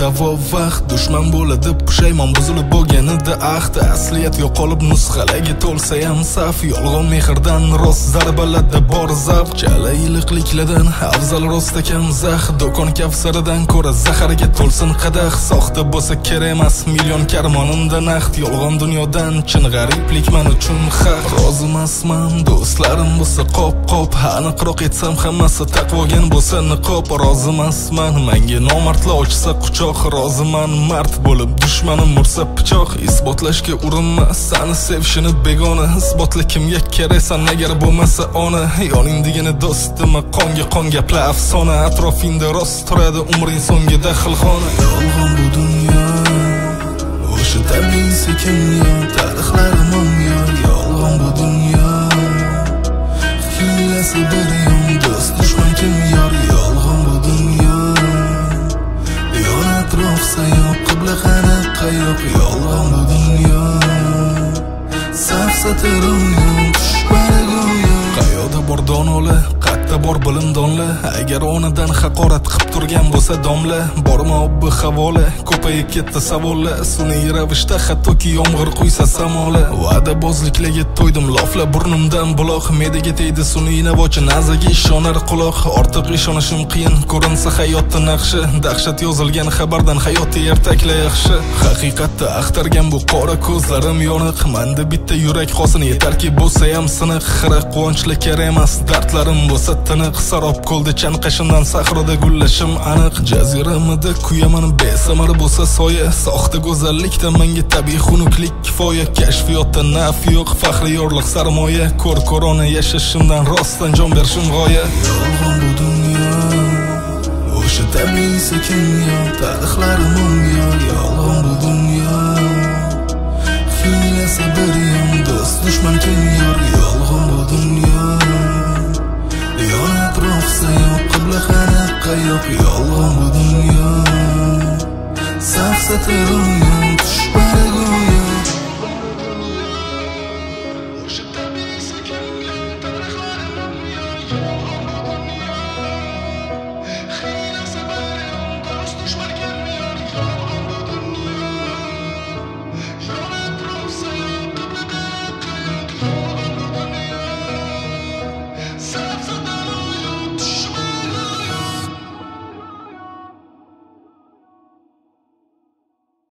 davo vaqt dushman bo'ladi pushaymon buzilib bo'lganida ahd asliyat yo'qolib nusxalarga to'lsa ham saf yolg'on mehrdan rost zarbalarda bor zavq chala iliqliklardan afzal rost ekan zax do'kon kavsaridan ko'ra zaharga to'lsin qadah soxta bo'lsa kerak emas million karmonimda naqd yolg'on dunyodan chin g'ariblik men uchun haq rozimasman do'stlarim bo'lsa qop aniqroq aytsam hammasi taqvogan bo'lsa niqob rozimasman menga nomardlar ochsa quchoq roziman mard bo'lib dushmanim ursa pichoq isbotlashga urinma sani sevishini begona isbotla kimga keraksan agar bo'lmasa ona yoningdagina do'stima qonga gaplar afsona atrofingda rost turadi umring so'ngida xilxona yolg'on bu dunyo o'sha tabiiy sekin tarixlarim omyon yolg'on bu dunyo hiylasi bir yon do'st dushman kim yor yolg'on bu dunyo yon atrof sayoq qibla qani qayoq yolg'on bu dunyo safsatarim dushmani go'yo qayoqda bor donolar qayerda bor bilimdonlar agar onadan haqorat qilib turgan bo'lsa domla borma obbi havola ko'payib ketdi savollar sun'iy ravishda hattoki yomg'ir quysa samola va'dabozliklarga to'ydim loflar burnimdan buloq medaga tegdi sun'iy navochi nazaga ishonar quloq ortiq ishonishim qiyin ko'rinsa hayotda naqshi dahshat yozilgan xabardan hayotda ertaklar yaxshi haqiqatda axtargan bu qora ko'zlarim yoniq manda bitta yurak qosin yetarki bo'lsa ham siniq xira quvonchli kerak emas dardlarim bo'lsa tiniq sarob ko'lda chanqashimdan sahroda gullashim aniq jaziramada kuyaman besamar bo'lsa soya soxta go'zallikda menga tabiiy xunuklik kifoya kashfiyotda naf yo'q faxri yorliq sarmoya ko'rona yashashimdan rostdan jon berishim g'oya yolg'on bu dunyo o'sha tabiiy sekin tarixlarim omyon yolg'on bu dunyo hiylasi bir yon do'st dushman kim yor yolg'on bu dunyo yon atrof sayoq qibla qani qayoq yolg'on bu dunyo safsatarim dushman